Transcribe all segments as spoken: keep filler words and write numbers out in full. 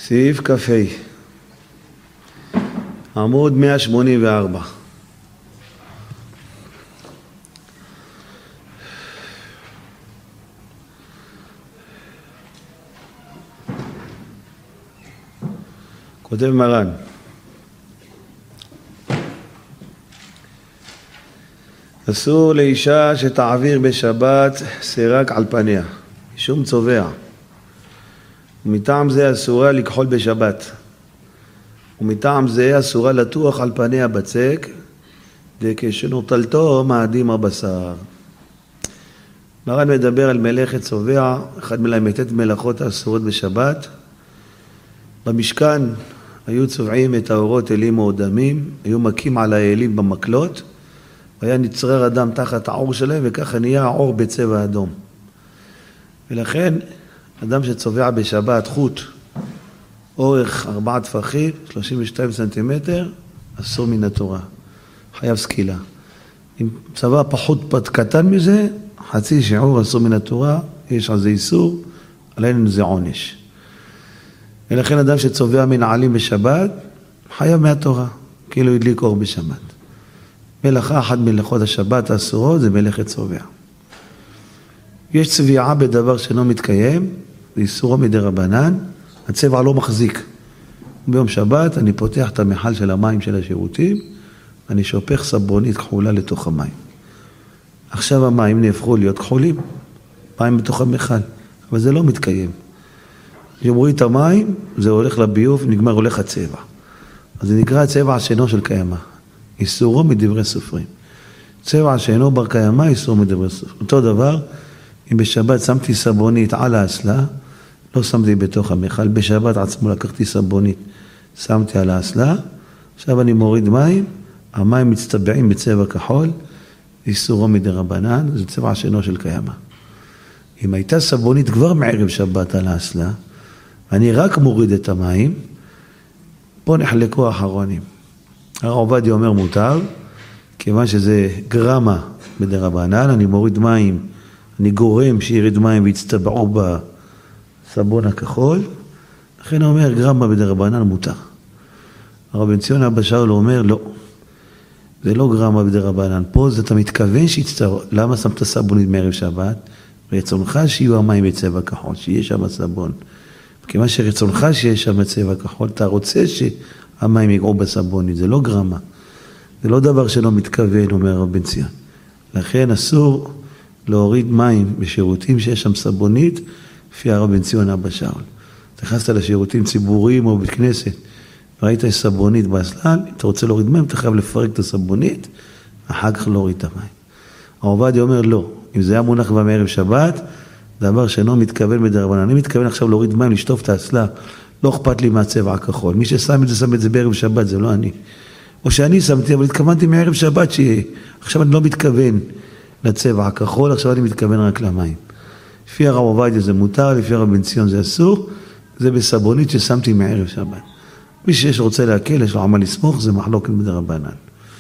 סעיף כ"ה, עמוד מאה שמונים וארבע. כותב מרן, אסור לאישה שתעביר בשבת סרק על פניה, שום צובע. ומטעם זה אסורה לכחול בשבת. ומטעם זה אסורה לטוח על פניה בצק, וכשנוטלתו מאדים הבשר. מרן מדבר על מלאכת צובע, אחד מלמדת מלאכות האסורות בשבת. במשכן היו צובעים את האורות אלים או דמים, היו מכים על האלים במקלות, והיה נצרר אדם תחת העור שלהם, וככה נהיה העור בצבע אדום. ולכן אדם שצובע בשבת חוט אורך ארבעה טפחים, שלושים ושתיים סנטימטר, אסור מן התורה, חייב סקילה. אם צבע פחות קטן מזה, חצי שיעור אסור מן התורה, יש על זה איסור, עלינו זה עונש. ולכן אדם שצובע מנעלים בשבת, חייב מהתורה, כאילו הדליק אור בשבת. מלאכה אחת מלאכות השבת האסורות זה מלאכת צובע. יש צביעה בדבר שאינו מתקיים, זה איסורו מדרבנן, הצבע לא מחזיק. ביום שבת אני פותח את המכל של המים של השירותים, אני שופך סבונית כחולה לתוך המים. עכשיו המים נהפכו להיות כחולים, מים בתוך המכל, אבל זה לא מתקיים. כשמוריד את המים, זה הולך לביוב, נגמר הולך הצבע. אז זה נקרא צבע שאינו של קיימה, איסורו מדברי סופרים. צבע שאינו בר קיימה, איסורו מדברי סופרים. אותו דבר, אם בשבת שמתי סבונית על האסלה, לא שמתי בתוך המכל, בשבת עצמו לקחתי סבונית, שמתי על האסלה, עכשיו אני מוריד מים, המים מצטבעים בצבע כחול, איסורו מדרבנן, זה צבע שאינו של קיימה. אם הייתה סבונית כבר מערב שבת על האסלה, אני רק מוריד את המים, פה נחלקו האחרונים. הרב עובדיה אומר מותר, כיוון שזה גרמה בדרבנן, אני מוריד מים, אני גורם שירד מים ויצטבעו בסבון הכחול, לכן הוא אומר גרמה בדרבנן מותר. הרב בן ציון אבא שאול אומר לא, זה לא גרמה בדרבנן, פה זה אתה מתכוון שיצטבעו, למה שמת סבונית מערב שבת? רצונך שיהיו המים בצבע כחול, שיהיה שם סבון. כיוון שרצונך שיש שם צבע כחול, אתה רוצה שהמים יגעו בסבונית, זה לא גרמה. זה לא דבר שלא מתכוון, אומר הרב בן ציון. לכן אסור להוריד מים בשירותים שיש שם סבונית, לפי הרב בן ציון אבא שאול. תכנסת לשירותים ציבוריים או בית כנסת, ראית סבונית באסלה, אתה רוצה להוריד מים, אתה חייב לפרק את הסבונית, אחר כך להוריד את המים. הרב עובדיה אומר לא, אם זה היה מונח כבר מערב שבת, דבר שאינו מתכוון בדרבנן. אני מתכוון עכשיו להוריד מים, לשטוף את האסלה, לא אכפת לי מהצבע הכחול. מי ששם את זה, שם את זה בערב שבת, זה לא אני. או שאני שמתי, אבל התכוונתי מערב שבת שיהיה. עכשיו אני לא מתכוון לצבע הכחול, עכשיו אני מתכוון רק למים. לפי הרב עובדיה זה מותר, לפי הרב בן ציון זה אסור, זה בסבונית ששמתי מערב שבת. מי שיש רוצה להקל, יש לו עמל לסמוך, זה מחלוקת בדרבנן.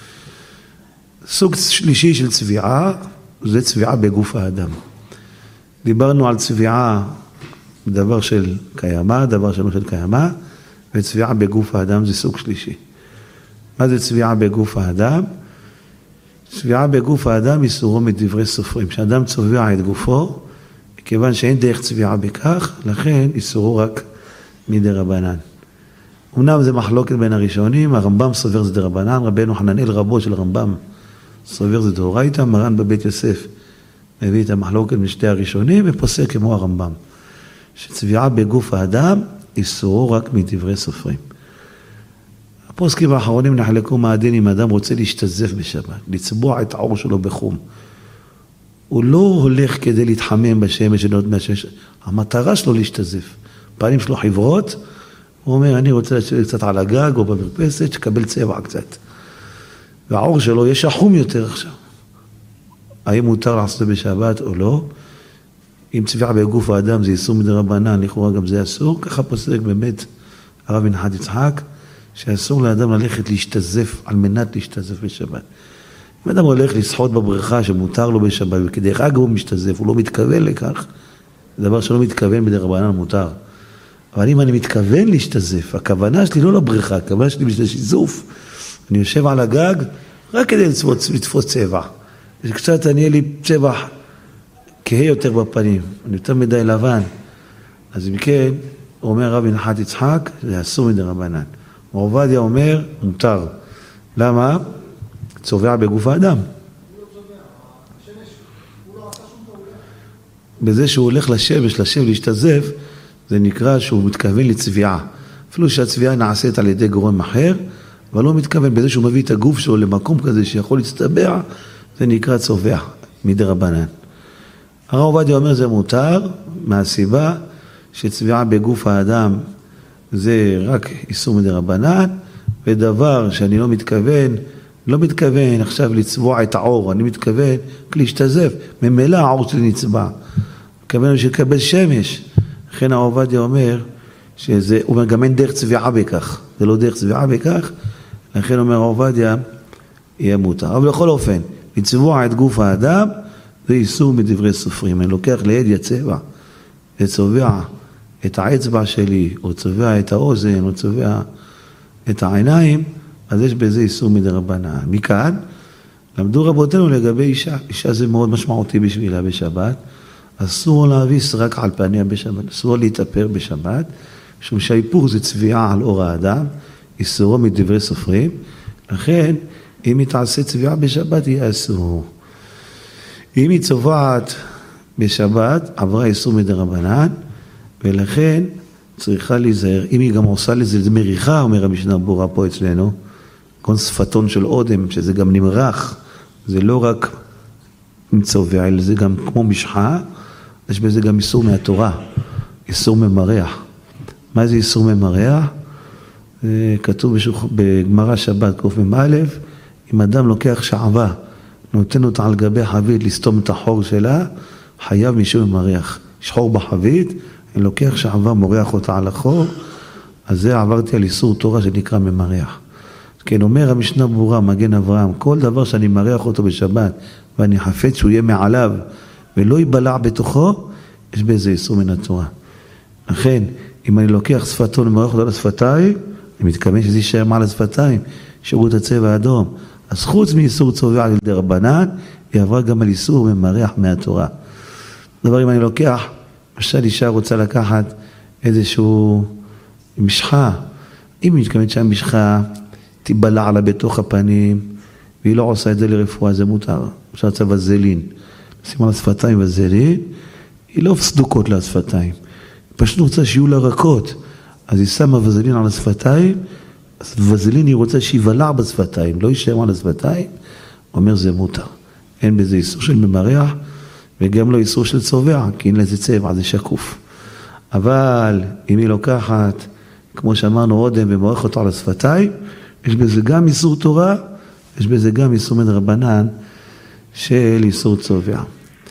סוג שלישי של צביעה, זה צביעה בגוף האדם. דיברנו על צביעה בדבר של קיימה, דבר שלא של קיימה, וצביעה בגוף האדם זה סוג שלישי. מה זה צביעה בגוף האדם? צביעה בגוף האדם איסורו מדברי סופרים. כשאדם צובע את גופו, כיוון שאין דרך צביעה בכך, לכן איסורו רק מדרבנן. אמנם זה מחלוקת בין הראשונים, הרמב"ם סובר זה דרבנן, רבנו חננאל רבו של הרמב"ם סובר זה דאורייתא, מרן בבית יוסף מביא את המחלוקת משתי הראשונים ופוסק כמו הרמב"ם, שצביעה בגוף האדם איסורו רק מדברי סופרים. הפוסקים האחרונים נחלקו מהדין אם האדם רוצה להשתזף בשבת, לצבוע את העור שלו בחום. הוא לא הולך כדי להתחמם בשמש, המטרה שלו להשתזף. פעמים שלו חברות, הוא אומר אני רוצה לשבת קצת על הגג או במרפסת, שקבל צבע קצת. והעור שלו יש חום יותר עכשיו. האם מותר לעשות בשבת או לא? אם צביעה בגוף האדם זה איסור מדרבנן, לכאורה גם זה אסור, ככה פוסק באמת הרב מנחם יצחק, שאסור לאדם ללכת להשתזף, על מנת להשתזף בשבת. אם אדם הולך לשחות בבריכה שמותר לו בשבת, וכדי רק הוא משתזף, הוא לא מתכוון לכך, זה דבר שלא מתכוון בדרבנן מותר. אבל אם אני מתכוון להשתזף, הכוונה שלי לא לבריכה, הכוונה שלי בשביל שיזוף, אני יושב על הגג רק כדי לתפוס, לתפוס צבע. קצת אני אהיה לי צבע כהה יותר בפנים, אני יותר מדי לבן. אז אם כן, אומר רבי נחת יצחק, זה אסור מדרבנן. עובדיה אומר, מותר. למה? צובע בגוף האדם. בזה שהוא הולך לשמש, לשב, להשתזף, זה נקרא שהוא מתכוון לצביעה. אפילו שהצביעה נעשית על ידי גורם אחר, אבל לא מתכוון בזה שהוא מביא את הגוף שלו למקום כזה שיכול להצטבע, זה נקרא צובע מדרבנן. הרב עובדיה אומר זה מותר, מהסיבה שצביעה בגוף האדם זה רק איסור מדרבנן, ודבר שאני לא מתכוון, לא מתכוון עכשיו לצבוע את העור, אני מתכוון להשתזף, ממילא העור שלי נצבע. מתכוון שיקבל שמש. לכן הרב עובדיה אומר, שזה, הוא אומר גם אין דרך צביעה בכך, זה לא דרך צביעה בכך, לכן אומר הרב עובדיה, יהיה מותר. אבל בכל אופן, לצבוע את גוף האדם, זה איסור מדברי סופרים. אני לוקח ליד יצבע, וצובע את האצבע שלי, או צובע את האוזן, או צובע את העיניים, אז יש בזה איסור מדרבנן. מכאן, למדו רבותינו לגבי אישה. אישה זה מאוד משמעותי בשבילה בשבת. אסור להביס רק על פניה בשבת. אסור להתאפר בשבת, משום שהאיפור זה צביעה על אור האדם, איסורו מדברי סופרים. לכן, אם היא תעשה צביעה בשבת, יהיה אסור. אם היא צובעת בשבת, עברה איסור מדרבנן, ולכן צריכה להיזהר. אם היא גם עושה לזה, זה מריחה, אומר המשנה ברורה פה אצלנו, כל שפתון של אודם, שזה גם נמרח, זה לא רק מצובע, אלא זה גם כמו משחה, יש בזה גם איסור מהתורה, איסור ממרח. מה זה איסור ממרח? כתוב בגמרא שבת קוף ממא', אם אדם לוקח שעבה, נותן אותה על גבי חבית לסתום את החור שלה, חייב מישהו ממרח. יש חור בחבית, אני לוקח שעבה, מורח אותה על החור, אז זה עברתי על איסור תורה שנקרא ממרח. כן, אומר המשנה ברורה, מגן אברהם, כל דבר שאני מרח אותו בשבת, ואני חפץ שהוא יהיה מעליו, ולא ייבלע בתוכו, יש בזה איסור מן התורה. לכן, אם אני לוקח שפתון ומרח אותו על השפתיים, אני מתכוון שזה יישאר מעל השפתיים, שירות הצבע האדום. אז חוץ מאיסור צובע על ידי רבנן, היא עברה גם על איסור ממרח מהתורה. דבר אם אני לוקח, למשל אישה רוצה לקחת איזשהו משחה, אם היא מתכוונת שהמשחה תיבלע לה בתוך הפנים, והיא לא עושה את זה לרפואה, זה מותר. למשל רוצה וזלין, נשים על השפתיים וזלין, היא לא סדוקות לה השפתיים, היא פשוט רוצה שיהיו לה רכות, אז היא שמה וזלין על השפתיים, אז וזלין היא רוצה שיבלע בשפתיים, לא יישאר על השפתיים, אומר זה מותר. אין בזה איסור של ממרח, וגם לא איסור של צובע, כי אין לזה צבע, זה שקוף. אבל אם היא לוקחת, כמו שאמרנו עודם, ומורך אותו על השפתיים, יש בזה גם איסור תורה, יש בזה גם איסור מדרבנן של איסור צובע.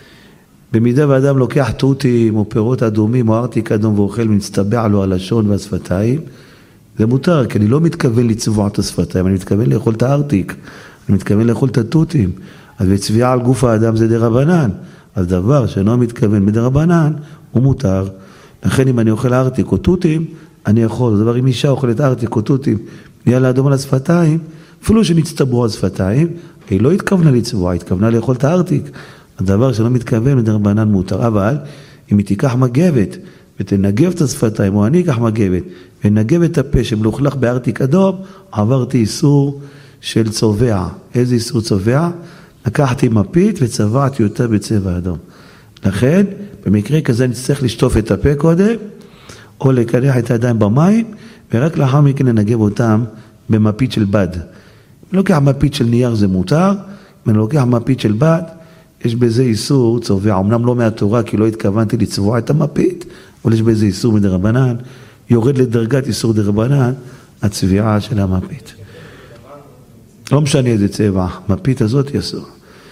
במידה ואדם לוקח תותים או פירות אדומים או ארטיק אדום ואוכל מצטבע לו הלשון והשפתיים, זה מותר, כי אני לא מתכוון לצבוע את השפתיים, אני מתכוון לאכול את הארטיק, אני מתכוון לאכול את התותים, אז בצביעה על גוף האדם זה דרבנן, אז דבר שאינו מתכוון מדרבנן הוא מותר. לכן אם אני אוכל ארטיק או תותים, אני יכול, זה דבר אם אישה אוכלת ארטיק או תותים, נהיה לאדום על השפתיים, אפילו שנצטבעו על השפתיים, היא לא התכוונה לצבוע, היא התכוונה לאכול את הארטיק, הדבר שלא מתכוון מדרבנן מותר. אבל אם היא תיקח מגבת ותנגב את השפתיים, או אני אקח מגבת ונגב את הפה שמלוכלך בארטיק אדום, עברתי איסור של צובע. איזה איסור צובע? לקחתי מפית וצבעתי אותה בצבע אדום. לכן, במקרה כזה אני צריך לשטוף את הפה קודם, או לקרח את הידיים במים, ורק לאחר מכן לנגב אותם במפית של בד. אם אני לוקח מפית של נייר זה מותר, אם אני לוקח מפית של בד, יש בזה איסור צובע, אמנם לא מהתורה, כי לא התכוונתי לצבוע את המפית, אבל יש בזה איסור מדרבנן, יורד לדרגת איסור דרבנן, הצביעה של המפית. לא משנה איזה צבע, מפית הזאת יסור.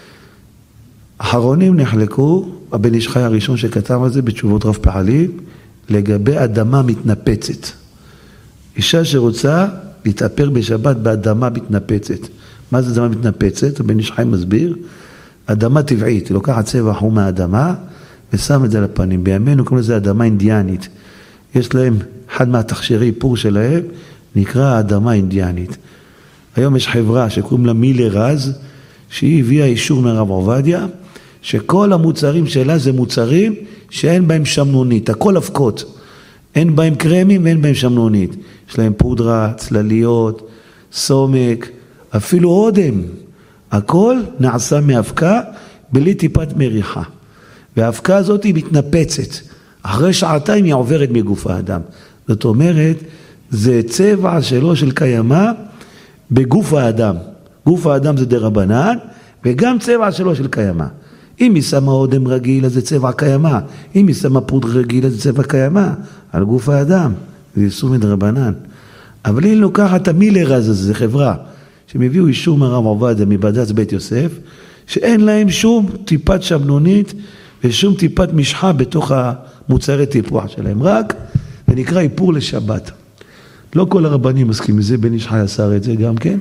אחרונים נחלקו, הבן איש חי הראשון שכתב על זה בתשובות רב פעלים, לגבי אדמה מתנפצת. אישה שרוצה להתאפר בשבת באדמה מתנפצת. מה זה אדמה מתנפצת? הבן איש חי מסביר, אדמה טבעית, היא לוקחת צבע חום מהאדמה ושם את זה לפנים. בימינו קוראים לזה אדמה אינדיאנית. יש להם אחד מהתכשירי איפור שלהם נקרא האדמה האינדיאנית. היום יש חברה שקוראים לה מילר רז, שהיא הביאה אישור מהרב עובדיה, שכל המוצרים שלה זה מוצרים שאין בהם שמנונית, הכל אבקות. אין בהם קרמים ואין בהם שמנונית. יש להם פודרה, צלליות, סומק, אפילו אודם. הכל נעשה מאבקה בלי טיפת מריחה. והאבקה הזאת היא מתנפצת. אחרי שעתיים היא עוברת מגוף האדם. זאת אומרת, זה צבע שלו של קיימה בגוף האדם. גוף האדם זה דרבנן, וגם צבע שלו של קיימה. אם היא שמה אודם רגיל, אז זה צבע קיימה. אם היא שמה פודרה רגיל, אז זה צבע קיימה. על גוף האדם. זה יישום מדרבנן. אבל אם לוקחת את המילר הזה, זה חברה, שהם הביאו אישור מהרב עובדיה מבד"ץ בית יוסף, שאין להם שום טיפת שמנונית ושום טיפת משחה בתוך המוצרי טיפוח שלהם. רק, זה נקרא איפור לשבת. לא כל הרבנים מסכים לזה, בן איש חי אסר את זה גם כן.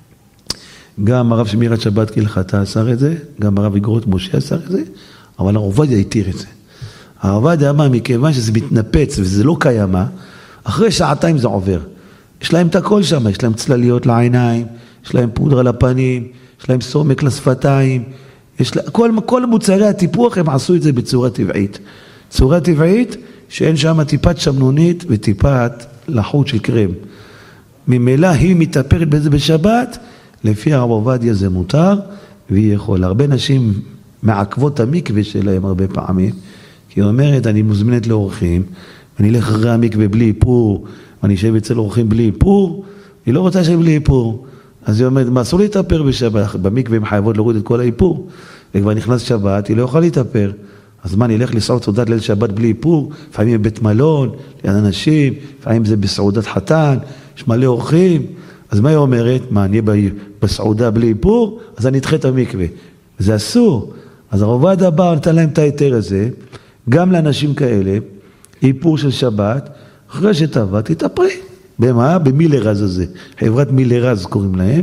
גם הרב שמירת שבת כהלכתה אסר את זה, גם הרב אגרות משה אסר את זה, אבל הרב עובדיה התיר את זה. הרב עובדיה אמר, מכיוון שזה מתנפץ וזה לא קיימה, אחרי שעתיים זה עובר. יש להם את הכל שם, יש להם צלליות לעיניים, יש להם פודרה לפנים, יש להם סומק לשפתיים, יש לה, כל, כל מוצרי הטיפוח הם עשו את זה בצורה טבעית. צורה טבעית שאין שם טיפת שמנונית וטיפת לחות של קרם. ממילא היא מתאפרת בזה בשבת, לפי הרב עובדיה זה מותר, והיא יכולה. הרבה נשים מעכבות המקווה שלהם הרבה פעמים, כי היא אומרת, אני מוזמנת לאורחים, אני אלך אחרי המקווה בלי איפור, ואני אשב אצל אורחים בלי איפור, היא לא רוצה לשב בלי איפור. אז היא אומרת, מה, אסור להתאפר בשבת? במקווה הם חייבות להוריד את כל האיפור, וכבר נכנס שבת, היא לא יכולה להתאפר. אז מה, נלך לסעוד סעודת ליל שבת בלי איפור? לפעמים בבית מלון, ליד אנשים, לפעמים זה בסעודת חתן, יש מלא אורחים. אז מה היא אומרת? מה, אני בסעודה בלי איפור? אז אני אדחה את המקווה. זה אסור. אז הרב עובדיה בא, נתן להם את ההיתר הזה, גם לאנשים כאלה, איפור של שבת, אחרי שתעבד, תתאפרי. במה? במילר רז הזה. חברת מילר רז קוראים להם,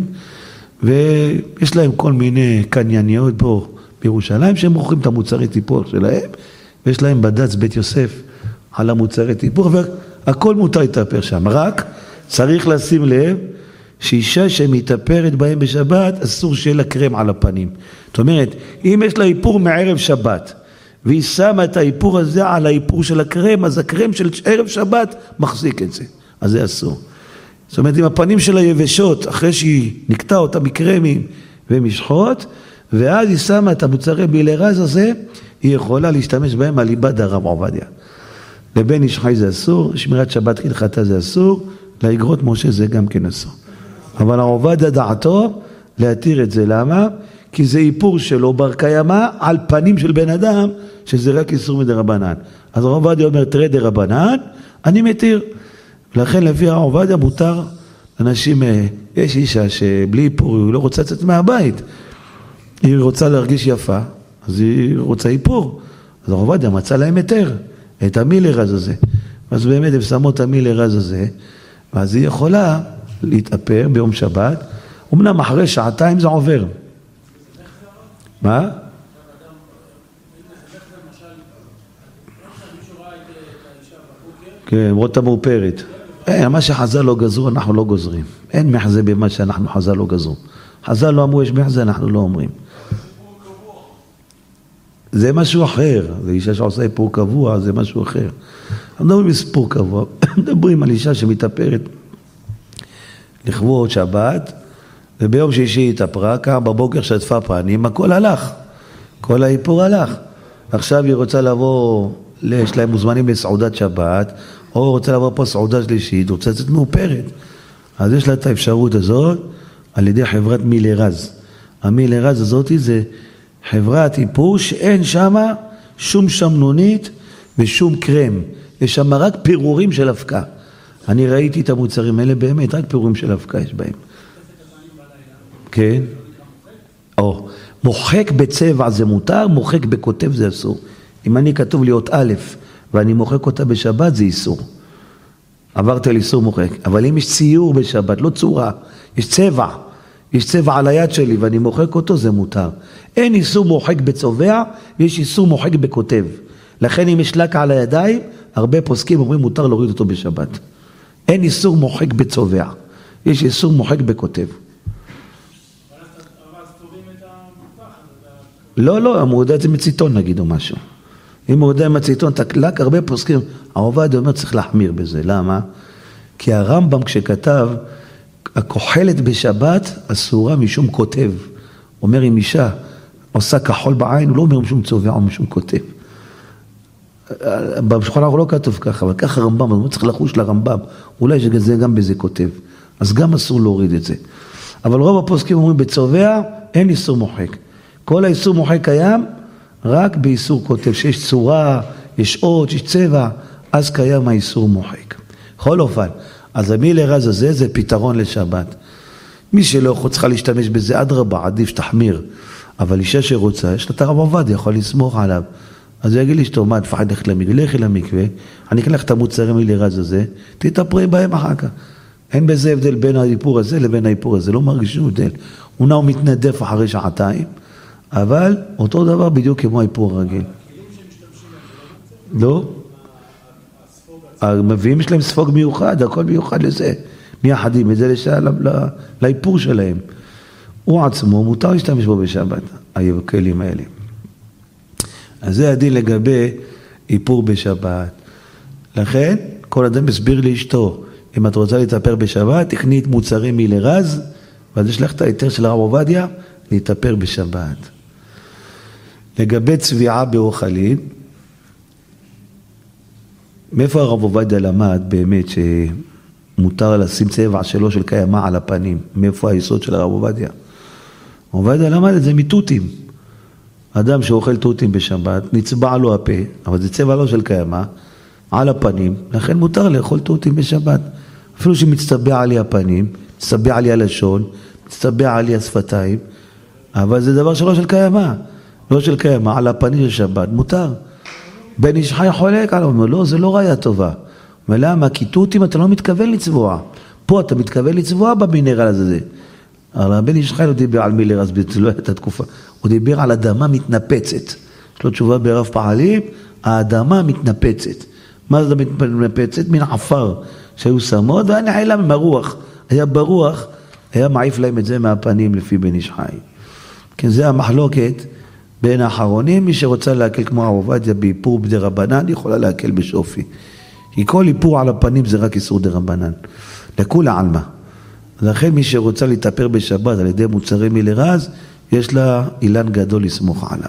ויש להם כל מיני קנייניות פה בירושלים, שהם מוכרים את המוצרי טיפוח שלהם, ויש להם בד"ץ בית יוסף על המוצרי טיפוח, והכל מותר להתאפר שם. רק צריך לשים לב, שאישה שמתאפרת בהם בשבת, אסור שיהיה לה קרם על הפנים. זאת אומרת, אם יש לה איפור מערב שבת, והיא שמה את האיפור הזה על האיפור של הקרם, אז הקרם של ערב שבת מחזיק את זה. אז זה אסור. זאת אומרת, אם הפנים שלה יבשות, אחרי שהיא נקטה אותה מקרמים ומשחות, ואז היא שמה את המוצרי מילר רז הזה, היא יכולה להשתמש בהם על ליבד הרב עובדיה. לבן איש חי זה אסור, שמירת שבת כהלכתה זה אסור, לאגרות משה זה גם כן אסור. אבל הרב עובדיה דעתו להתיר את זה. למה? כי זה איפור שלו בר קיימא על פנים של בן אדם, שזה רק איסור מדרבנן. אז הרב עובדיה אומר, תראה דרבנן, אני מתיר. לכן לפי הרב עובדיה מותר אנשים, יש אישה שבלי איפור היא לא רוצה לצאת מהבית, היא רוצה להרגיש יפה, אז היא רוצה איפור. אז הרב עובדיה מצא להם היתר, את המילר רז הזה. אז באמת הם שמו את המילר רז הזה, ואז היא יכולה להתאפר ביום שבת, אמנם אחרי שעתיים זה עובר. מה? כן, רואה את המאופרת. מה שחז"ל לא גזרו, אנחנו לא גוזרים. אין מחזה במה שאנחנו חז"ל לא גזרו. חז"ל לא אמרו יש מחזה, אנחנו לא אומרים. זה משהו אחר. זה אישה שעושה איפור קבוע, זה משהו אחר. אנחנו מדברים איפור קבוע. מדברים על אישה שמתאפרת לכבוד שבת, וביום שישי התאפרה, קם בבוקר שטפה פנים, הכל הלך. כל האיפור הלך. עכשיו היא רוצה לבוא, יש להם מוזמנים לסעודת שבת, או רוצה לבוא פה סעודה שלישית, רוצה לצאת מאופרת. אז יש לה את האפשרות הזאת, על ידי חברת מילר רז. המילר רז הזאת זה חברת איפור שאין שם שום שמנונית ושום קרם. יש שם רק פירורים של אבקה. אני ראיתי את המוצרים האלה באמת, רק פירורים של אבקה יש בהם. כן? או, מוחק בצבע זה מותר, מוחק בכותב זה אסור. אם אני כתוב לי אות א' ואני מוחק אותה בשבת זה איסור. עברתי על איסור מוחק. אבל אם יש ציור בשבת, לא צורה, יש צבע, יש צבע על היד שלי ואני מוחק אותו, זה מותר. אין איסור מוחק בצובע, יש איסור מוחק בכותב. לכן אם יש לק על הידיים, הרבה פוסקים אומרים מותר להוריד אותו בשבת. אין איסור מוחק בצובע, יש איסור מוחק בכותב. לא, לא, המורדה את זה מציתון נגיד או משהו. אם מורדה מציתון, תקלק, הרבה פוסקים, העובדיה אומר צריך להחמיר בזה. למה? כי הרמב"ם כשכתב, הכוחלת בשבת אסורה משום כותב. אומר אם אישה עושה כחול בעין, הוא לא אומר משום צובע או משום כותב. בשולחן ערוך לא כתוב ככה, אבל ככה הרמב"ם, הוא צריך לחוש לרמב"ם, אולי שזה גם בזה כותב. אז גם אסור להוריד את זה. אבל רוב הפוסקים אומרים בצובע, אין איסור מוחק. כל האיסור מוחק קיים רק באיסור כותב, שיש צורה, יש אות, יש צבע, אז קיים האיסור מוחק. בכל אופן, אז המילה רז הזה זה פתרון לשבת. מי שלא צריכה להשתמש בזה, אדרבה, עדיף שתחמיר. אבל אישה שרוצה, יש לה את הרב עובדיה, יכול לסמוך עליו. אז הוא יגיד לי שאתה מה, תפחד ללכת למקווה, לכי למקווה, אני אקח לך את המוצרים מילה רז הזה, תתאפרי בהם אחר כך. אין בזה הבדל בין האיפור הזה לבין האיפור הזה, לא מרגישו הבדל. הוא נע ומתנדף אחרי שעתיים, אבל אותו דבר בדיוק כמו האיפור הרגיל. לא? המביאים שלהם ספוג מיוחד, הכל מיוחד לזה. מייחדים את זה לאיפור שלהם. הוא עצמו, מותר להשתמש בו בשבת, הכלים האלה. אז זה הדין לגבי איפור בשבת. לכן, כל אדם מסביר לאשתו, אם את רוצה להתאפר בשבת, תכני את מוצרים מלרז, ואז יש לך את היתר של הרב עובדיה, להתאפר בשבת. לגבי צביעה באוכלים, מאיפה הרב עובדיה למד באמת שמותר לשים צבע שלו של קיימה על הפנים? מאיפה היסוד של הרב עובדיה? עובדיה למד את זה מתותים. אדם שאוכל תותים בשבת, נצבע לו הפה, אבל זה צבע לא של קיימה, על הפנים, לכן מותר לאכול תותים בשבת. אפילו שמצטבע עלי הפנים, מצטבע עלי הלשון, מצטבע עלי השפתיים, אבל זה דבר שלא של קיימה, לא של קיימה, על הפנים של שבת, מותר. בן איש חי חולק עליו, אומר, לא, זה לא ראיה טובה. ולמה? כי תותים אתה לא מתכוון לצבוע. פה אתה מתכוון לצבוע במינרל הזה. אבל בן איש חי לא דיבר על מילרז, לא הייתה תקופה. הוא דיבר על אדמה מתנפצת. יש לו תשובה ברב פעלים, האדמה מתנפצת. מה זה מתנפצת? מן עפר שהיו שמות, והיה נעלם עם הרוח. היה ברוח, היה מעיף להם את זה מהפנים לפי בן איש חי. כן, זה המחלוקת בין האחרונים. מי שרוצה להקל כמו הרב עובדיה באיפור בדרבנן, יכולה להקל בשופי. כי כל איפור על הפנים זה רק איסור דרבנן. לכולה עלמה. לכן מי שרוצה להתאפר בשבת על ידי מוצרי מלרז, יש לה אילן גדול לסמוך עליו.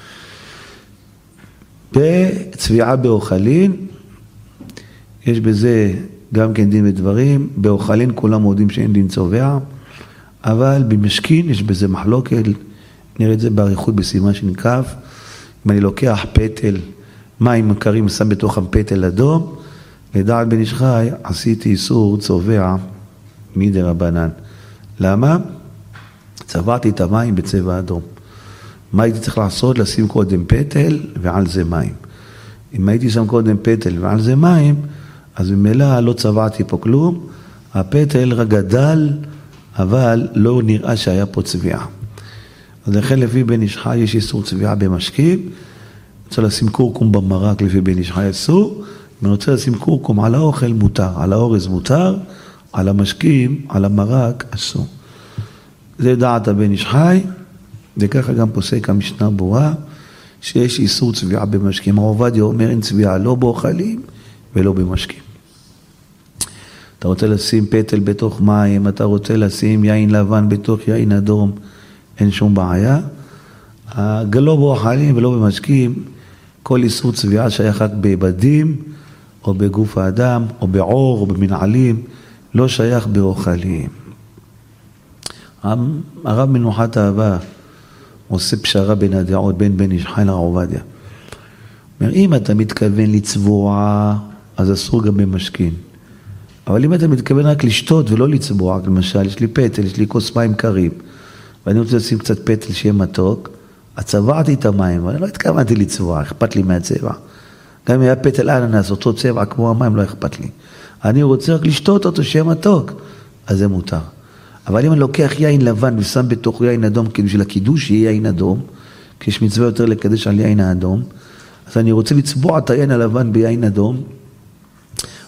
בצביעה באוכלין, יש בזה גם כן דין ודברים. באוכלין כולם יודעים שאין דין צובע, אבל במשכין יש בזה מחלוקת. נראה את זה בעריכות בסימן שנקף. אם אני לוקח פטל, מים קרים, שם בתוך הפטל אדום, לדעת בן איש חי, עשיתי איסור צובע מדרבנן. למה? צבעתי את המים בצבע אדום. מה הייתי צריך לעשות? לשים קודם פטל ועל זה מים. אם הייתי שם קודם פטל ועל זה מים, אז במילא לא צבעתי פה כלום, הפטל רק גדל, אבל לא נראה שהיה פה צביעה. אז לכן לפי בן איש חי יש איסור צביעה במשקים. רוצה לשים קורקום במרק לפי בן איש חי אסור, אם אני רוצה לשים קורקום על האוכל מותר, על האורז מותר, על המשקים, על המרק אסור. זה דעת הבן איש חי, וככה גם פוסק המשנה ברורה, שיש איסור צביעה במשקים. הרב עובדיה אומר אין צביעה לא באוכלים ולא במשקים. אתה רוצה לשים פטל בתוך מים, אתה רוצה לשים יין לבן בתוך יין אדום, אין שום בעיה. לא באוכלים ולא במשקים, כל איסור צביעה שייך רק בבדים, או בגוף האדם, או בעור, או במנעלים, לא שייך באוכלים. הרב מנוחת אהבה עושה פשרה בין הדעות, בין בן איש חי לרב עובדיה. אומר, אם אתה מתכוון לצבוע, אז אסור גם במשכין. אבל אם אתה מתכוון רק לשתות ולא לצבוע, למשל, יש לי פטל, יש לי כוס מים קרים, ואני רוצה לשים קצת פטל שיהיה מתוק, אז צבעתי את המים, אבל לא התכוונתי לצבוע, אכפת לי מהצבע. גם אם היה פטל אננס, אותו צבע כמו המים, לא אכפת לי. אני רוצה רק לשתות אותו שיהיה מתוק, אז זה מותר. אבל אם אני לוקח יין לבן ושם בתוך יין אדום, כאילו של הקידוש יהיה יין אדום, כי יש מצווה יותר לקדש על יין האדום, אז אני רוצה לצבוע את היין הלבן ביין אדום,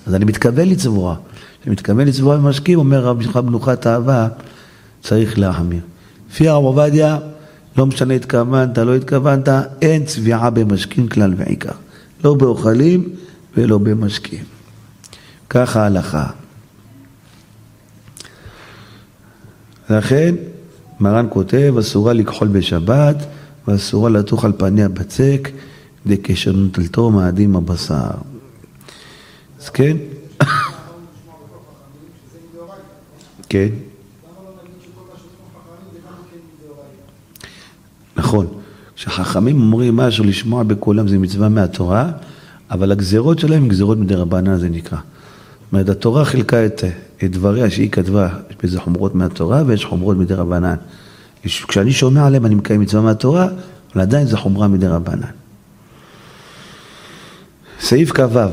אז אני מתכוון לצבוע. כשאני מתכוון לצבוע במשקים, אומר רבי שמחה מנוחת אהבה, צריך להחמיר. לפי הרב עובדיה, לא משנה התכוונת, לא התכוונת, אין צביעה במשקים כלל ועיקר. לא באוכלים ולא במשקים. ככה ההלכה. לכן, מרן כותב, אסורה לכחול בשבת, ואסורה לתוך על פניה בצק, דקשר נטלתו מאדים הבשר. אז כן? כן. נכון. כשחכמים אומרים משהו לשמוע בקולם זה מצווה מהתורה, אבל הגזירות שלהם הן גזירות מדי רבנן, זה נקרא. זאת אומרת, התורה חילקה את, את דבריה שהיא כתבה, יש בזה חומרות מהתורה ויש חומרות מדי רבנן. כשאני שומע עליהם אני מקיים מצווה מהתורה, אבל עדיין זה חומרה מדי רבנן. סעיף כ"ו.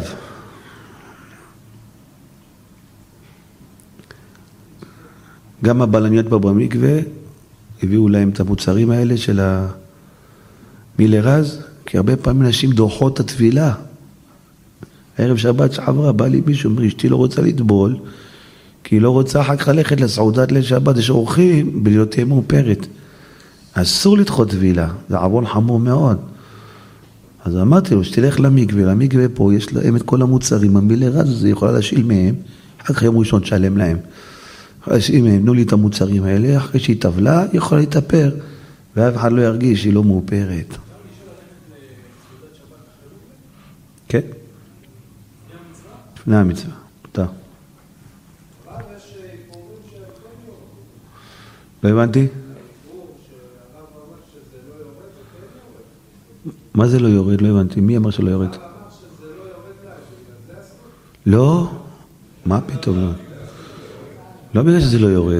גם הבלניות במקווה הביאו להם את המוצרים האלה של המילרז, כי הרבה פעמים אנשים דוחות את התפילה. ערב שבת שעברה, בא לי מישהו, אומר, אשתי לא רוצה לטבול, כי היא לא רוצה אחר כך ללכת לסעודת ליל שבת, יש אורחים, בלי לא תהיה מאופרת. אסור לדחות טבילה, זה עוון חמור מאוד. אז אמרתי לו, שתלך למקווה, למקווה פה יש להם את כל המוצרים, המילרז הזה, יכולה להשאיל מהם, אחר כך יום ראשון תשלם להם. אם הם תנו לי את המוצרים האלה, אחרי שהיא טבלה, היא יכולה להתאפר, ואף אחד לא ירגיש שהיא לא מאופרת. כן? לפני המצווה, תודה. לא הבנתי? מה זה לא יורד? לא הבנתי. מי אמר שלא יורד? לא? מה פתאום לא? לא בגלל שזה לא יורד.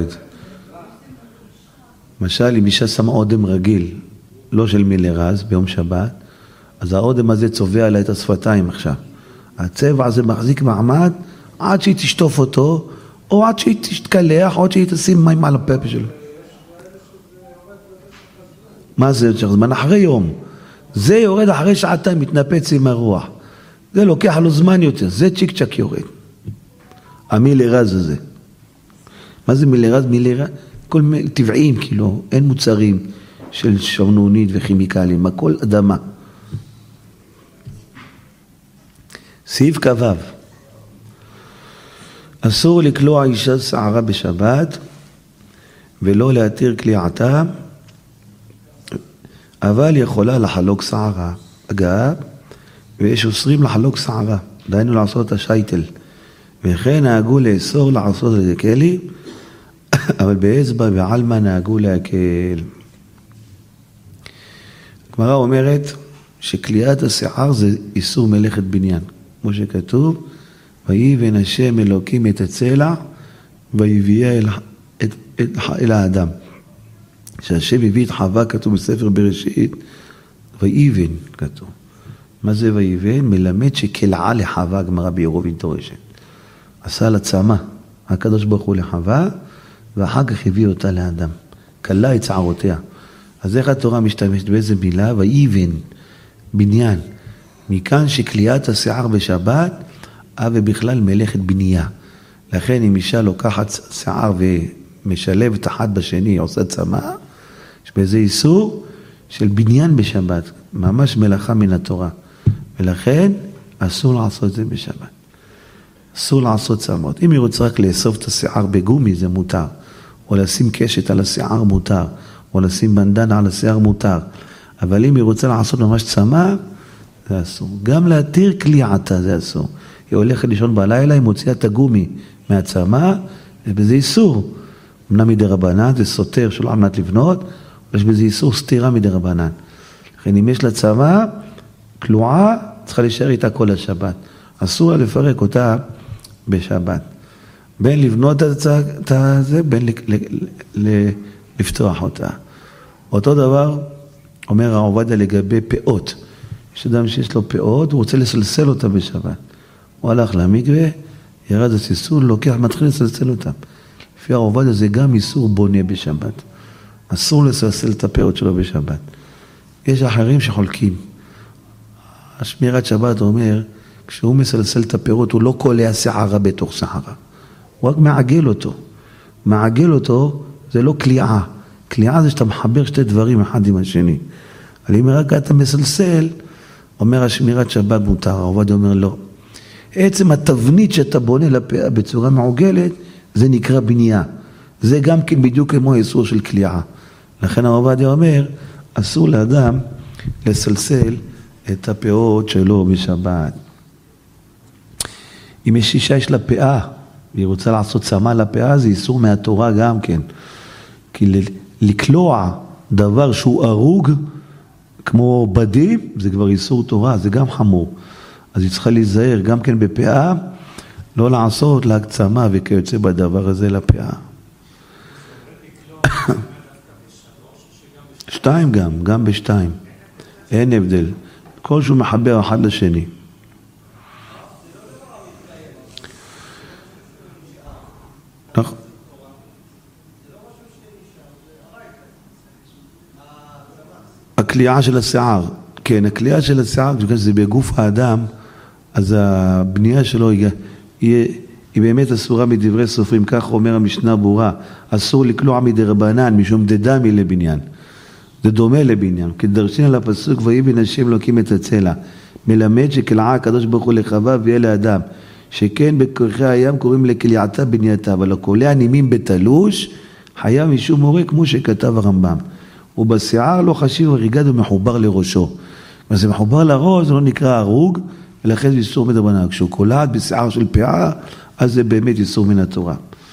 למשל, אם אישה שמה אודם רגיל, לא של מילרז, ביום שבת, אז האודם הזה צובע לה את השפתיים עכשיו. הצבע הזה מחזיק מעמד עד שהיא תשטוף אותו, או עד שהיא תתקלח, או עד שהיא תשים מים על הפה שלו. מה זה יותר זמן? אחרי יום. זה יורד אחרי שעתיים, מתנפץ עם הרוח. זה לוקח לו זמן יותר, זה צ'יק צ'ק יורד. המילרז הזה. מה זה מילרז? מילרז, כל טבעיים, כאילו, אין מוצרים של שמנונית וכימיקלים, הכל אדמה. סעיף כ"ו. אסור לקלוע אישה שערה בשבת, ולא להתיר קליעתה, אבל יכולה לחלוק שערה. אגב, ויש אוסרים לחלוק שערה, דהיינו לעשות את השייטל. וכן נהגו לאסור לעשות את זה כלי, אבל באצבע ועלמה נהגו להקל. הגמרא אומרת שקליעת השיער זה איסור מלאכת בניין. כמו שכתוב, ויבן השם אלוקים את הצלע, ויביאה אל, את, את, אל האדם. שהשם הביא את חווה, כתוב בספר בראשית, ויבן, כתוב. מה זה ויבן? מלמד שקלעה לחווה, גמרא בעירובין דורשת. עשה לה צמא, הקדוש ברוך הוא לחווה, ואחר כך הביא אותה לאדם. קלה את שערותיה. אז איך התורה משתמשת באיזה מילה? ויבן, בניין. מכאן שקליעת השיער בשבת, אבל בכלל מלאכת בנייה. לכן אם אישה לוקחת שיער ומשלבת אחד בשני, עושה צמא, יש בזה איסור של בניין בשבת. ממש מלאכה מן התורה. ולכן אסור לעשות את זה בשבת. אסור לעשות צמות. אם היא רוצה רק לאסוף את השיער בגומי, זה מותר. או לשים קשת על השיער מותר. או לשים בנדנה על השיער מותר. אבל אם היא רוצה לעשות ממש צמא, זה אסור. גם להתיר קליעתה זה אסור. היא הולכת לישון בלילה, היא מוציאה את הגומי מהצמא, ובזה איסור. אמנם מדי רבנן, זה סותר שלא על מנת לבנות, אבל יש בזה איסור סתירה מדי רבנן. לכן אם יש לה צמא, כלועה, צריכה להישאר איתה כל השבת. אסור לה לפרק אותה בשבת. בין לבנות את זה, בין לפתוח אותה. אותו דבר אומר הרב עובדיה לגבי פאות. יש אדם שיש לו פאות, הוא רוצה לסלסל אותה בשבת. הוא הלך למקווה, ירד הסיסול, לוקח, מתחיל לסלסל אותה. לפי הרב עובדיה זה גם איסור בונה בשבת. אסור לסלסל את הפאות שלו בשבת. יש אחרים שחולקים. השמירת שבת אומר, כשהוא מסלסל את הפירות, הוא לא קולע שערה בתוך שערה. הוא רק מעגל אותו. מעגל אותו זה לא קליעה. קליעה זה שאתה מחבר שתי דברים אחד עם השני. אבל אם רק אתה מסלסל, אומר השמירת שבת מותר, עובדיה אומר לא. עצם התבנית שאתה בונה לפאה בצורה מעוגלת, זה נקרא בנייה. זה גם כן בדיוק כמו האיסור של קליעה. לכן עובדיה אומר, אסור לאדם לסלסל את הפאות שלו בשבת. אם יש אישה יש לה פאה, והיא רוצה לעשות צמא לפאה, זה איסור מהתורה גם כן. כי לקלוע דבר שהוא ארוג, כמו בדים, זה כבר איסור תורה, זה גם חמור. אז היא צריכה להיזהר גם כן בפאה, לא לעשות להקצמה וכיוצא בדבר הזה לפאה. שתיים גם, גם בשתיים. אין הבדל. כל שהוא מחבר אחד לשני. נכון. הקליעה של השיער, כן, הקליעה של השיער, כשזה בגוף האדם, אז הבנייה שלו היא, היא, היא באמת אסורה מדברי סופרים, כך אומר המשנה ברורה, אסור לקלוע מדרבנן, משום דדמי לבניין. זה דומה לבניין, כי דרשין על הפסוק, ויהי בין השם אלוקים את הצלע, מלמד שקלעה הקדוש ברוך הוא לחווה ויהיה לאדם, שכן בכורכי הים קוראים לקליעתה בנייתה, אבל הקולע נימים בתלוש, חייב משום מורה כמו שכתב הרמב"ם. ובשיער לא חשיב הריגד ומחובר לראשו. אז זה מחובר לראש, זה לא נקרא הרוג, ולכן זה איסור מדרבנן. כשהוא קולעת בשיער של פאה, אז זה באמת איסור מן התורה.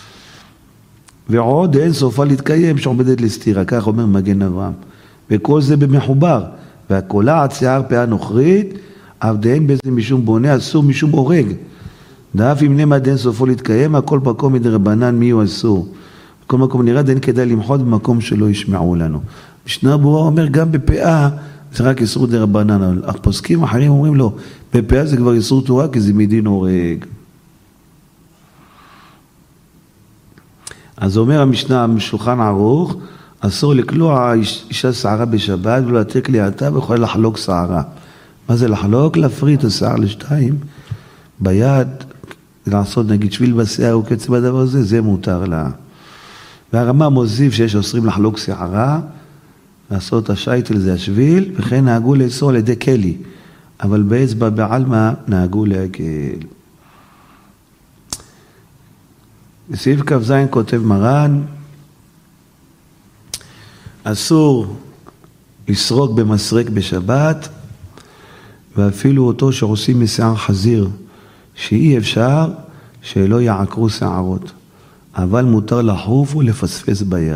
ועוד אין סופה להתקיים שעומדת לסתירה, כך אומר מגן אברהם. וכל זה במחובר, והקולעת שיער פאה נוכרית, עבדיהן באיזה משום בונה, אסור משום הורג. דאף אם נמד אין סופו להתקיים, הכל מקום מדרבנן מי הוא אסור. בכל מקום נראה אין כדאי למחות במקום שלא ישמעו לנו. משנה ברורה אומר גם בפאה זה רק איסור דרבנן, הפוסקים אחרים אומרים לו, בפאה זה כבר איסור תורה כי זה מדין הורג. אז אומר המשנה משולחן ערוך, אסור לקלוע אישה שערה בשבת ולא לתת קליעתה ויכולה לחלוק שערה. מה זה לחלוק? להפריד את השער לשתיים ביד, לעשות נגיד שביל בשיער או קצב בדבר הזה, זה מותר לה. והרמה מוסיף שיש אוסרים לחלוק שערה, לעשות השייטל זה השביל, וכן נהגו לאסור על ידי כלי, אבל באצבע בעלמא נהגו להקל. בסעיף כ"ז כותב מרן, אסור לסרוק במסרק בשבת, ואפילו אותו שעושים משיער חזיר, שאי אפשר שלא יעקרו שערות, אבל מותר לחוף ולפספס ביד.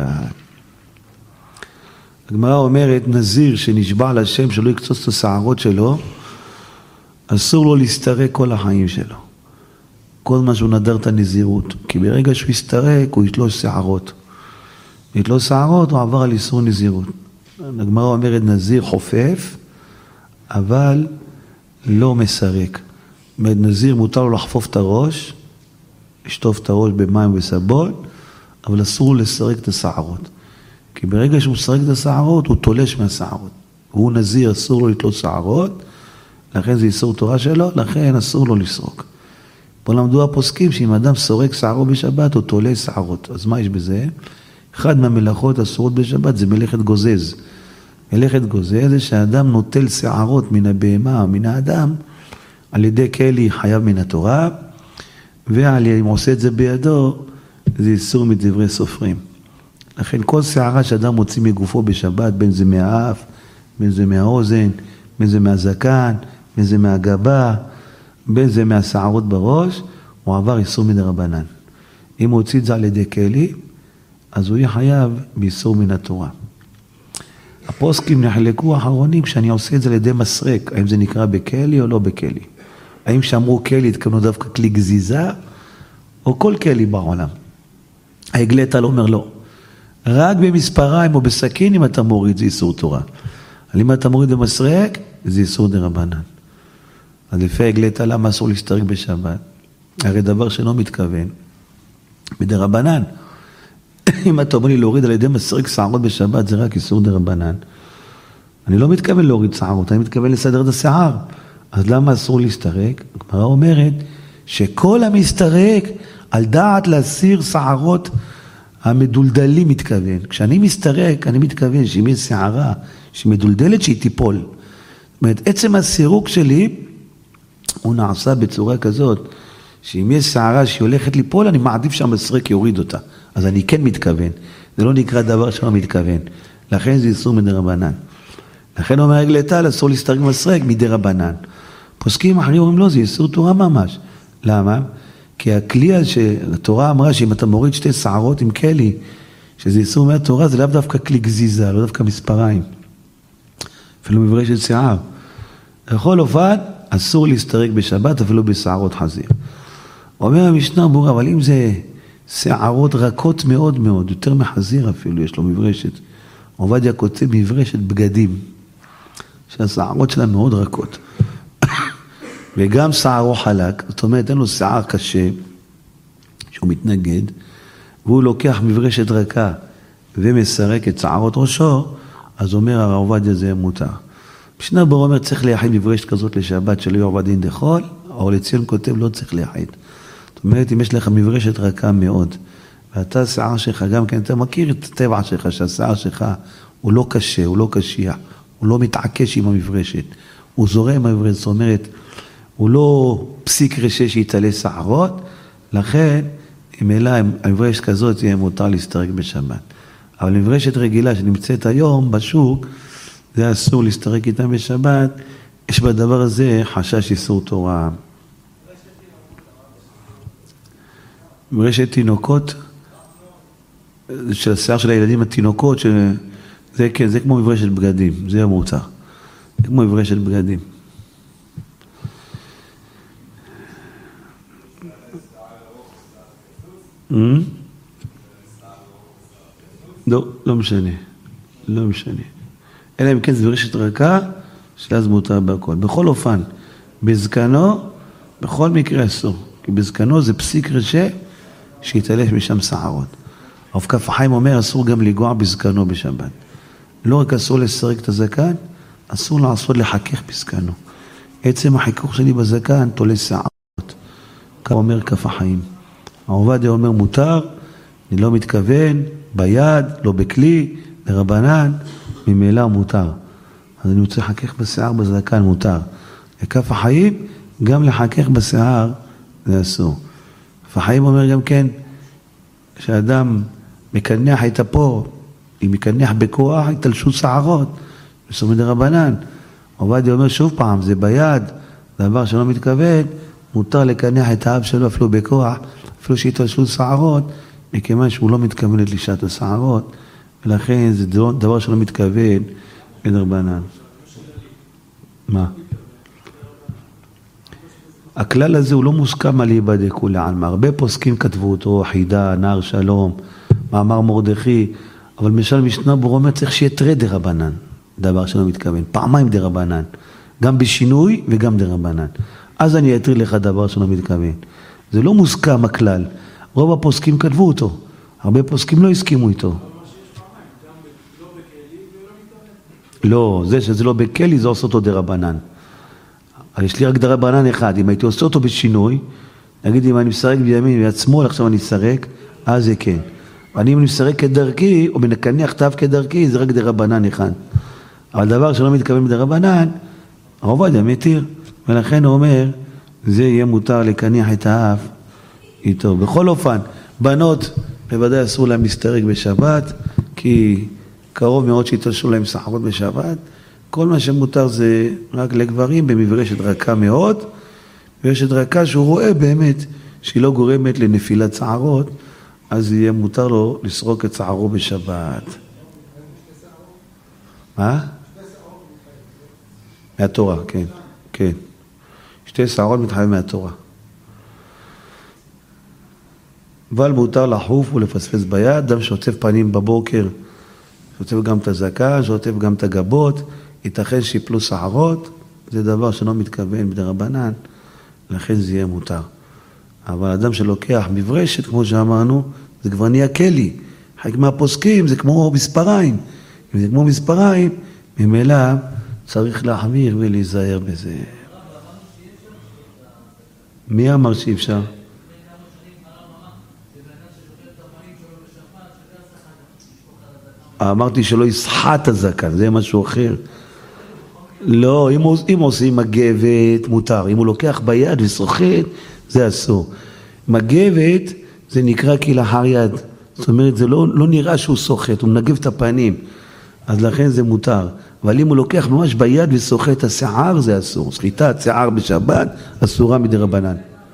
הגמרא אומרת, נזיר שנשבע לשם שלא יקצוץ את השערות שלו, אסור לו להסתרק כל החיים שלו. כל מה שהוא נדר את הנזירות, כי ברגע שהוא יסתרק הוא יתלוש שערות. יתלוש שערות הוא עבר על איסור נזירות. הגמרא אומרת, נזיר חופף, אבל לא מסרק. נזיר מותר לו לחפוף את הראש, לשטוף את הראש במים וסבון, אבל אסור לסרק את השערות. כי ברגע שהוא מסרק את השערות, הוא תולש מהשערות. הוא נזיר, אסור לו לתלוש שערות, לכן זה איסור תורה שלו, לכן אסור לו לסרוק. פה למדו הפוסקים שאם אדם סורק שערו בשבת, הוא תולש שערות. אז מה יש בזה? אחד מהמלאכות אסורות בשבת זה מלאכת גוזז. מלאכת גוזז זה שהאדם נוטל שערות מן הבהמה או מן האדם, על ידי כלי חייב מן התורה, ואם עושה את זה בידו, זה איסור מדברי סופרים. לכן כל שערה שאדם מוציא מגופו בשבת, בין זה מהאף, בין זה מהאוזן, בין זה מהזקן, בין זה מהגבה, בין זה מהשערות בראש, הוא עבר איסור מדרבנן. אם הוא הוציא את זה על ידי כלי, אז הוא יהיה חייב באיסור מן התורה. הפוסקים נחלקו האחרונים כשאני עושה את זה על ידי מסרק, האם זה נקרא בכלי או לא בכלי. האם שאמרו כלי התכוונו דווקא כלי גזיזה, או כל כלי בעולם. העגלתא אומר לא. רק במספריים או בסכין אם אתה מוריד זה איסור תורה. אבל אם אתה מוריד במסרק, זה איסור דרבנן. אז לפי העגלתא למה אסור להסתרק בשבת? הרי דבר שלא מתכוון. בדרבנן. אם אתה אומר לי להוריד על ידי מסרק שערות בשבת, זה רק איסור דרבנן. אני לא מתכוון להוריד שערות, אני מתכוון לסדר את השיער. אז למה אסור להסתרק? הגמרא אומרת שכל המסתרק על דעת להסיר שערות המדולדלים מתכוון. כשאני מסתרק, אני מתכוון שאם יש שערה שמדולדלת שהיא תיפול. זאת אומרת, עצם הסירוק שלי הוא נעשה בצורה כזאת, שאם יש שערה שהיא הולכת ליפול, אני מעדיף שהמסרק יוריד אותה. אז אני כן מתכוון. זה לא נקרא דבר שלא מתכוון. לכן זה איסור מדרבנן. לכן אומר רגלי טל, אסור להסתרק במסרק מדרבנן. פוסקים אחרים אומרים לא, זה איסור תורה ממש. למה? כי הכלי שהתורה אמרה שאם אתה מוריד שתי שערות עם כלי, שזה איסור מהתורה, זה לאו דווקא כלי גזיזה, לא דווקא מספריים. אפילו מברשת שיער. לכל אופן, אסור להסתרק בשבת, אפילו בשערות חזיר. אומר המשנה ברורה, אבל אם זה שערות רכות מאוד מאוד, יותר מחזיר אפילו, יש לו מברשת. עובדיה כותב מברשת בגדים, שהשערות שלה מאוד רכות. וגם שערו חלק, זאת אומרת, אין לו שיער קשה, שהוא מתנגד, והוא לוקח מברשת רכה, ומסרק את שערות ראשו, אז אומר הרב עובדיה זה מותר. משנה ברורה אומר, צריך לייחד מברשת כזאת לשבת, שלא יעבד דין דחול, אבל לציון כותב, לא צריך לייחד. זאת אומרת, אם יש לך מברשת רכה מאוד, ואתה שיער שלך, גם כן, אתה מכיר את הטבע שלך, שהשיער שלך הוא לא קשה, הוא לא קשיח, הוא לא מתעקש עם המברשת, הוא זורם עם המברשת, זאת אומרת, הוא לא פסיק רשע שיתעלה שערות, לכן, אם אלא המברשת כזאת, יהיה מותר להסתרק בשבת. אבל מברשת רגילה שנמצאת היום בשוק, זה אסור להסתרק איתם בשבת, יש בדבר הזה חשש איסור תורה. מברשת תינוקות, של השיער של הילדים התינוקות, זה, כן, זה כמו מברשת בגדים, זה המותר. זה כמו מברשת בגדים. לא, לא משנה. לא משנה. אלא אם כן זה מברשת רכה, שאז מותר בהכל. בכל אופן, בזקנו, בכל מקרה אסור. כי בזקנו זה פסיק רשע, שיתעלש משם שערות. הרב כף החיים אומר, אסור גם לגוע בזקנו בשבת. לא רק אסור לסרק את הזקן, אסור לעשות לחכך בזקנו. עצם החיכוך שלי בזקן תולה שערות. כך אומר כף החיים. העובדיה אומר מותר, אני לא מתכוון, ביד, לא בכלי, לרבנן, ממילא מותר. אז אני רוצה לחכך בשיער בזקן, מותר. לכף החיים, גם לחכך בשיער, זה אסור. כף החיים אומר גם כן, כשאדם מקנח את הפור, אם מקנח בכוח, יתלשו שערות, בסור מדרבנן. עובדיה אומר שוב פעם, זה ביד, דבר שלא מתכוון, מותר לקנח את האב שלו אפילו בכוח, אפילו שיתלשו שערות, מכיוון שהוא לא מתכוון לתלישת השערות, ולכן זה דבר שלא מתכוון מדרבנן. מה? הכלל הזה הוא לא מוסכם על ייבדק ולעלמא. הרבה פוסקים כתבו אותו, חידה, נער שלום, מאמר מרדכי, אבל למשל משנה ברורה אומר צריך שיהיה תרי דרבנן, דבר שלא מתכוון, פעמיים דרבנן, גם בשינוי וגם דרבנן. אז אני אתיר לך דבר שלא מתכוון. זה לא מוסכם הכלל. רוב הפוסקים כתבו אותו, הרבה פוסקים לא הסכימו איתו. לא, זה שזה לא בכלי, זה עושה אותו דרבנן. יש לי רק דרבנן אחד, אם הייתי עושה אותו בשינוי, נגיד אם אני מסרק בימין ויד שמאל, עכשיו אני אסרק, אז זה כן. ואני אם אני מסרק כדרכי, או מנקניח תו כדרכי, זה רק דרבנן אחד. אבל דבר שלא מתכוון בדרבנן, עובדיה מתיר, ולכן הוא אומר, זה יהיה מותר לקניח את האף איתו. בכל אופן, בנות, בוודאי אסור להם להסתרק בשבת, כי קרוב מאוד שיתלשו להם שערות בשבת, כל מה שמותר זה רק לגברים במברשת רכה מאוד, מברשת רכה שהוא רואה באמת שהיא לא גורמת לנפילת שערות, אז יהיה מותר לו לסרוק את שערו בשבת. מה? מהתורה, כן, כן. שתי שערות מתחייב מהתורה. אבל מותר לחוף ולפספס ביד, אדם שעוטף פנים בבוקר, שעוטף גם את הזקן, שעוטף גם את הגבות, ייתכן שיפלו שערות, זה דבר שלא מתכוון בדרבנן, לכן זה יהיה מותר. אבל אדם שלוקח מברשת, כמו שאמרנו, זה כבר נהיה כלי. חלק מהפוסקים זה כמו מספריים. אם זה כמו מספריים, ממילא צריך להחמיר ולהיזהר בזה. מי אמר שאי אפשר? אמרתי שלא יסחט הזקן, זה משהו אחר. לא, אם, אם עושים מגבת, מותר. אם הוא לוקח ביד וסוחט, זה אסור. מגבת זה נקרא כלאחר יד. זאת אומרת, זה לא, לא נראה שהוא סוחט, הוא מנגב את הפנים. אז לכן זה מותר. אבל אם הוא לוקח ממש ביד וסוחט את השיער, זה אסור. סחיטת שיער בשבת, אסורה מדי רבנן.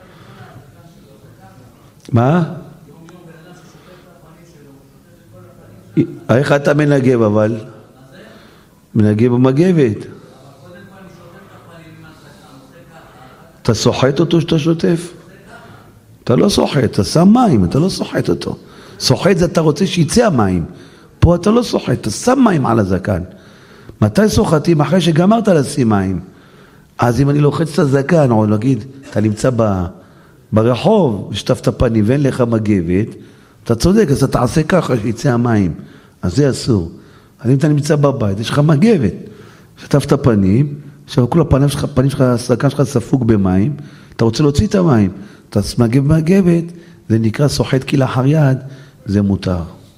מה? איך אתה מנגב אבל? מנגב במגבת. אתה סוחט אותו שאתה שוטף? אתה לא סוחט, אתה שם מים, אתה לא סוחט אותו. סוחט זה אתה רוצה שיצא המים. פה אתה לא סוחט, אתה שם מים על הזקן. מתי סוחטים? אחרי שגמרת לשים מים. אז אם אני לוחץ את הזקן, או נגיד, אתה נמצא ב, ברחוב, ושטפת פנים ואין לך מגבת, אתה צודק, אז אתה תעשה ככה שיצא המים. אז זה אסור. אז אם אתה נמצא בבית, יש לך מגבת. שטפת פנים, עכשיו כל הפנים שלך, הפנים שלך, הזקן שלך ספוג במים, אתה רוצה להוציא את המים, אתה מגב מגבת, זה נקרא סוחט כלאחר יד, זה מותר.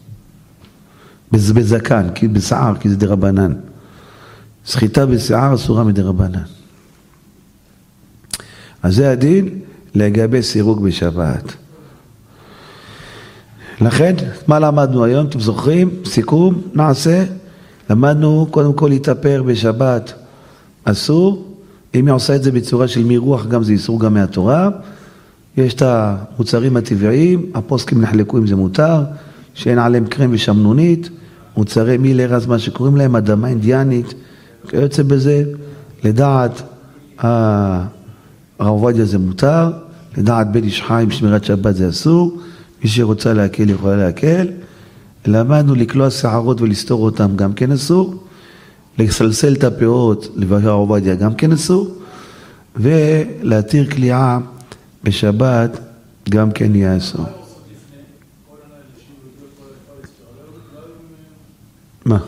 בזקן, כי בשיער, כי זה דרבנן. סחיטה בשיער אסורה מדרבנן. אז זה הדין לגבי סירוג בשבת. לכן, מה למדנו היום? אתם זוכרים? סיכום, נעשה. למדנו קודם כל להתאפר בשבת. אסור. אם היא עושה את זה בצורה של מירוח, גם זה איסור גם מהתורה. יש את המוצרים הטבעיים, הפוסקים נחלקו אם זה מותר, שאין עליהם קרם ושמנונית, מוצרי מילר, אז מה שקוראים להם, אדמה אינדיאנית, כיוצא בזה, לדעת הרב עובדיה זה מותר, לדעת בן איש חי עם שמירת שבת זה אסור, מי שרוצה להקל יכולה להקל, למדנו לקלוע שערות ולסתור אותם גם כן אסור, לסלסל את הפאות לבקר הרב עובדיה גם כן אסור, ולהתיר קליעה בשבת גם כן יהיה אסור. מה?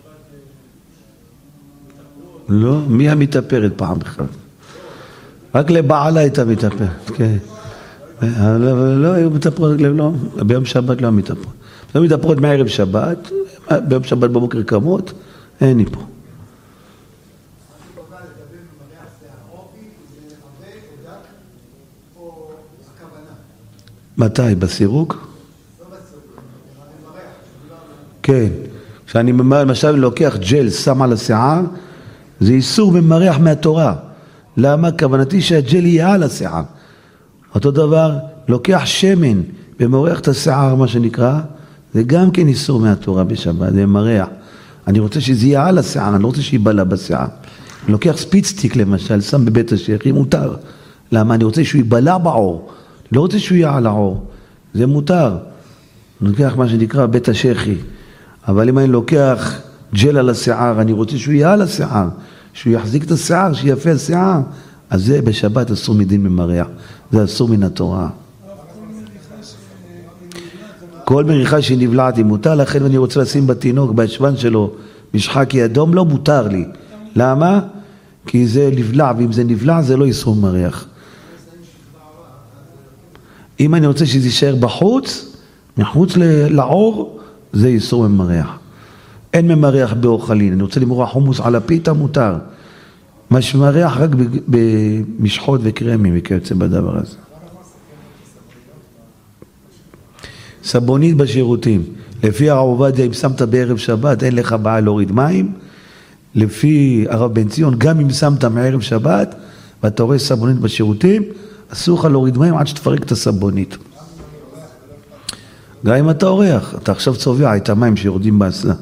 לא, מי המתאפרת פעם בכלל? רק לבעלה הייתה מתאפרת, כן. לא, היו מתאפרות, לא, ביום שבת לא מתאפרות. לא מתאפרות מערב שבת, ביום שבת בבוקר קמות, אין לי פה. מתי? בסירוג? כן. כשאני למשל לוקח ג'ל, שם על השיער, זה איסור ממרח מהתורה. למה? כוונתי שהג'ל יהיה על השיער. אותו דבר, לוקח שמן ומורח את השיער, מה שנקרא, זה גם כן איסור מהתורה בשבת, זה מרח. אני רוצה שזה יהיה על השיער, אני לא רוצה שיבלה בשיער. אני לוקח ספיצטיק למשל, שם בבית השייחים, מותר. למה? אני רוצה שהוא יבלה בעור. לא רוצה שהוא יהיה על העור. זה מותר. אני לוקח מה שנקרא בית השייחי. אבל אם אני לוקח ג'ל על השיער, אני רוצה שהוא יהיה על השיער, שהוא יחזיק את השיער, שיפה השיער, אז זה בשבת אסור מדין ממרח, זה אסור מן התורה. כל מריחה שנבלעת היא מותר, לכן אני רוצה לשים בתינוק, בישבן שלו, משחקי אדום, לא מותר לי. למה? כי זה נבלע, ואם זה נבלע זה לא איסור מריח. אם אני רוצה שזה יישאר בחוץ, מחוץ לעור, זה איסור ממרח. אין ממרח באוכלין, אני רוצה למרוח חומוס על הפיתה, מותר. מה שמרח רק במשחות וקרמים וכיוצא בדבר הזה. סבונית בשירותים. לפי הרב עובדיה, אם שמת בערב שבת, אין לך בעיה להוריד מים. לפי הרב בן ציון, גם אם שמת מערב שבת, ואתה רואה סבונית בשירותים, אסור לך להוריד מים עד שתפרק את הסבונית. גם אם אתה אורח, אתה עכשיו צובע את המים שיורדים באסלה.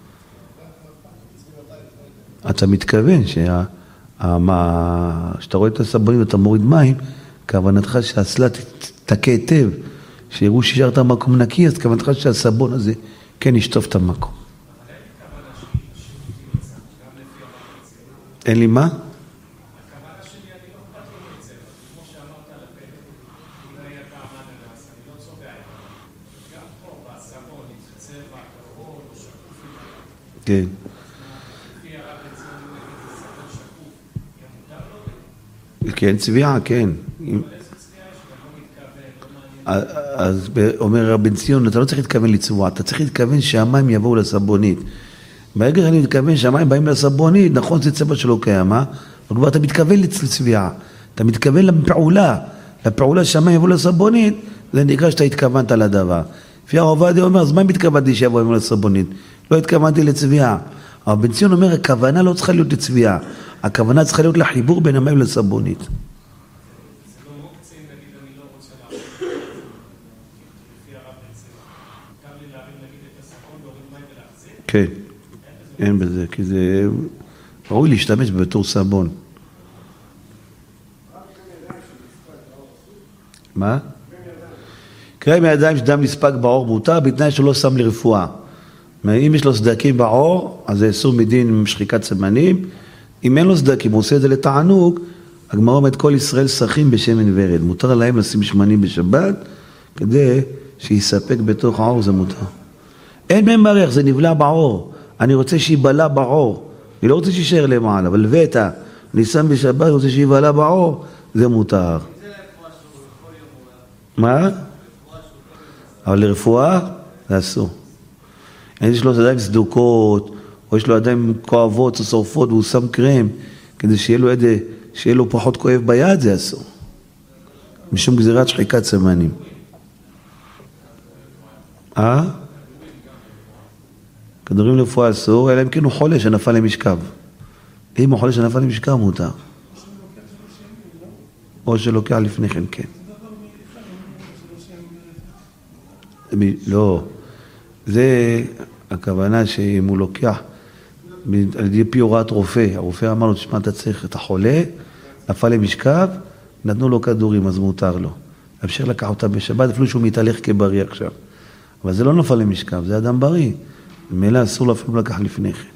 אתה מתכוון שה... שאתה רואה את הסבונים ואתה מוריד מים, כוונתך שהאסלה תתקה היטב, שיראו שישאר את המקום נקי, אז כוונתך שהסבון הזה כן ישטוף את המקום. אין לי מה? כן. כן, צביעה, כן. אז אומר רבן ציון, אתה לא צריך להתכוון לצבוע, אתה צריך להתכוון שהמים יבואו לסבונית. ברגע שאני מתכוון שהמים באים לסבונית, נכון זה צבע שלא קיים, אה? אבל כבר אתה מתכוון לצביעה, אתה מתכוון לפעולה, לפעולה שהמים יבואו לסבונית, זה נקרא שאתה התכוונת לדבר. לפי הרב עובדיה אומר, אז מה אם התכוונתי שיבואו לסבונית? לא התכוונתי לצביעה. אבל בן ציון אומר, הכוונה לא צריכה להיות לצביעה, הכוונה צריכה להיות לחיבור בין המים לסבונית. כן, אין בזה, כי זה ראוי להשתמש בתור סבון. מה? קרם ידיים שדם נספג בעור מותר, בתנאי שלא שם לרפואה. אם יש לו סדקים בעור, אז זה אסור מדין עם שחיקת סמנים. אם אין לו סדקים, הוא עושה את זה לתענוג, הגמרא אומרת כל ישראל שחים בשמן ורד. מותר להם לשים שמנים בשבת, כדי שיספק בתוך העור, זה מותר. אין מהם מריח, זה נבלע בעור. אני רוצה שיבלע בעור. אני לא רוצה שישאר למעלה, אבל לבטא, אני שם בשבת, אני רוצה שיבלע בעור, זה מותר. מה? אבל לרפואה, זה אסור. יש לו ידיים סדוקות, או יש לו ידיים כואבות או שורפות, והוא שם קרם, כדי שיהיה לו, ידע, שיהיה לו פחות כואב ביד, זה אסור. משום גזירת שחיקת סמנים. אה? כדורים לרפואה אסור, אלא אם כן הוא חולה שנפל למשכב. אם הוא חולה שנפל למשכב, מותר. או שלוקח לפני כן, כן. לא, זה הכוונה שאם הוא לוקח על ידי פי הוראת רופא, הרופא אמר לו, תשמע, אתה צריך את החולה, נפל למשכב, נתנו לו כדורים, אז מותר לו. אפשר לקח אותה בשבת, אפילו שהוא מתהלך כבריא עכשיו. אבל זה לא נפל למשכב, זה אדם בריא. במילא אסור לו אפילו לקח לפני כן.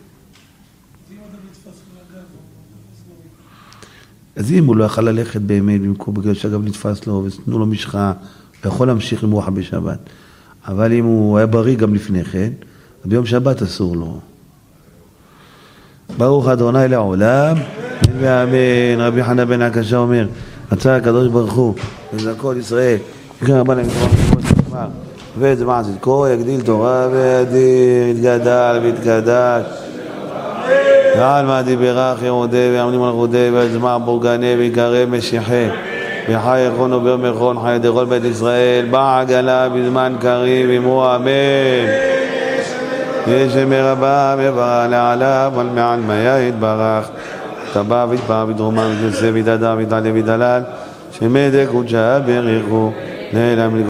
אז אם הוא לא יכל ללכת באמת, במקום בגלל שאגב נתפס לו, ותנו לו משחה, הוא יכול להמשיך עם רוחה בשבת. אבל אם הוא היה בריא גם לפני כן, ביום שבת אסור לו. ברוך אדוני לעולם, ואמן. רבי חנא בן עקשיא אומר, רצה הקדוש ברוך הוא, לזכות ישראל, יקרא רבה להם תורה, ואת זמן צדקו יגדיל תורה וידיר, יתגדל ויתקדש. ועל מה דיברך ירודה ויעמדים על רודה ויזמע בורגני ויקרא משיחי. וחי יכונו ביום יכון חי דכל בית ישראל בעגלה בזמן קריב אמרו אמן. ישמר הבא מברה לעליו על מעל מיה יתברך תבא ויתבא ודרומה ותנסה ויתעדה ויתעלה ויתעלל שמדק ודשאה בריחו לילה